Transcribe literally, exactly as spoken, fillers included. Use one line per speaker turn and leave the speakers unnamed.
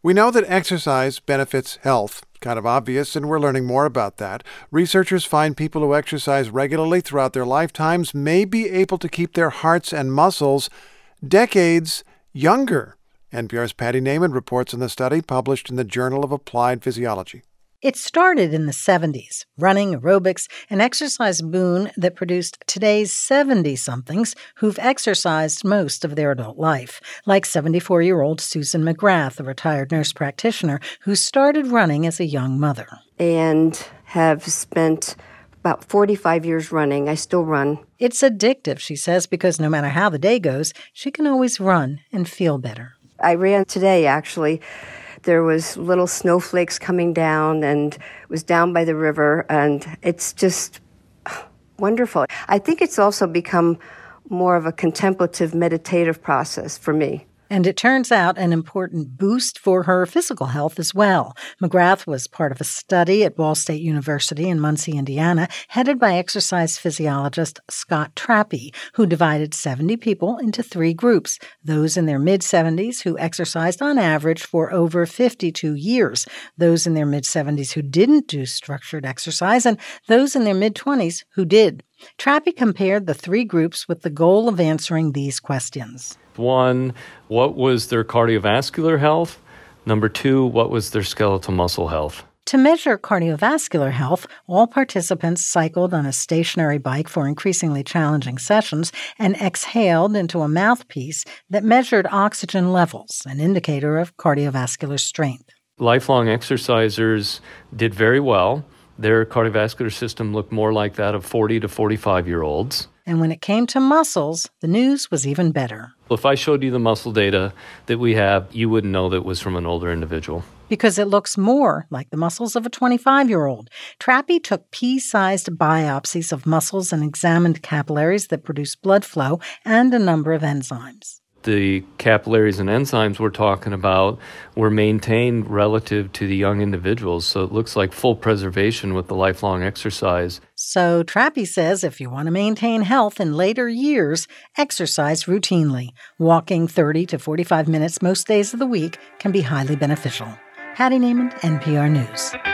We know that exercise benefits health. Kind of obvious, and we're learning more about that. Researchers find people who exercise regularly throughout their lifetimes may be able to keep their hearts and muscles decades younger. N P R's Patty Naiman reports on the study published in the Journal of Applied Physiology.
It started in the seventies, running, aerobics, an exercise boon that produced today's seventy-somethings who've exercised most of their adult life, like seventy-four-year-old Susan McGrath, a retired nurse practitioner who started running as a young mother.
And have spent about forty-five years running. I still run.
It's addictive, she says, because no matter how the day goes, she can always run and feel better.
I ran today, actually. There was little snowflakes coming down, and it was down by the river, and it's just wonderful. I think it's also become more of a contemplative, meditative process for me.
And it turns out an important boost for her physical health as well. McGrath was part of a study at Ball State University in Muncie, Indiana, headed by exercise physiologist Scott Trappe, who divided seventy people into three groups: those in their mid-seventies who exercised on average for over fifty-two years, those in their mid-seventies who didn't do structured exercise, and those in their mid-twenties who did. Trappe compared the three groups with the goal of answering these questions.
One, what was their cardiovascular health? Number two, what was their skeletal muscle health?
To measure cardiovascular health, all participants cycled on a stationary bike for increasingly challenging sessions and exhaled into a mouthpiece that measured oxygen levels, an indicator of cardiovascular strength.
Lifelong exercisers did very well. Their cardiovascular system looked more like that of forty to forty-five-year-olds.
And when it came to muscles, the news was even better.
If I showed you the muscle data that we have, you wouldn't know that it was from an older individual.
Because it looks more like the muscles of a twenty-five-year-old. Trappe took pea-sized biopsies of muscles and examined capillaries that produce blood flow and a number of enzymes.
The capillaries and enzymes we're talking about were maintained relative to the young individuals, so it looks like full preservation with the lifelong exercise.
So Trappe says if you want to maintain health in later years, exercise routinely. Walking thirty to forty-five minutes most days of the week can be highly beneficial. Patty Naiman, N P R News.